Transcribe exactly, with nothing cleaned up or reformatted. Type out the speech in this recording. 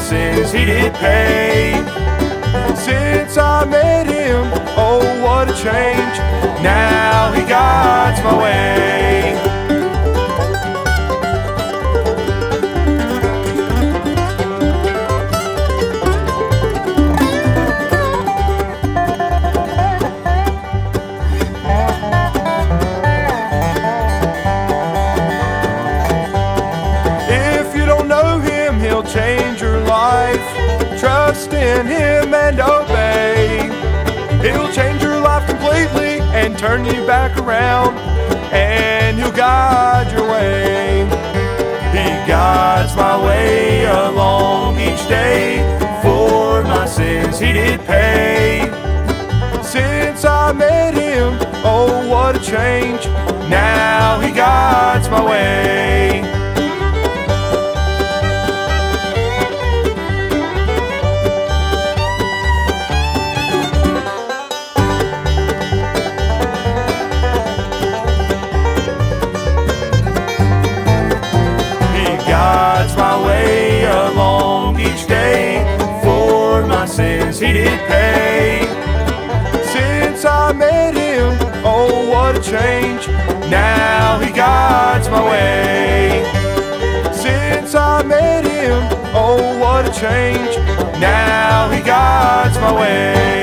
sins he did pay. Since I met him, oh what a change, now he guides my way. If you don't know him, he'll change your life. Trust in him and obey. He'll change your life completely and turn you back around, and he'll guide your way. He guides my way along each day. For my sins he did pay. Since I met him, oh what a change, now he guides my way. Guides my way along each day. For my sins he did pay. Since I met him, oh what a change, now he guides my way. Since I met him, oh what a change, now he guides my way.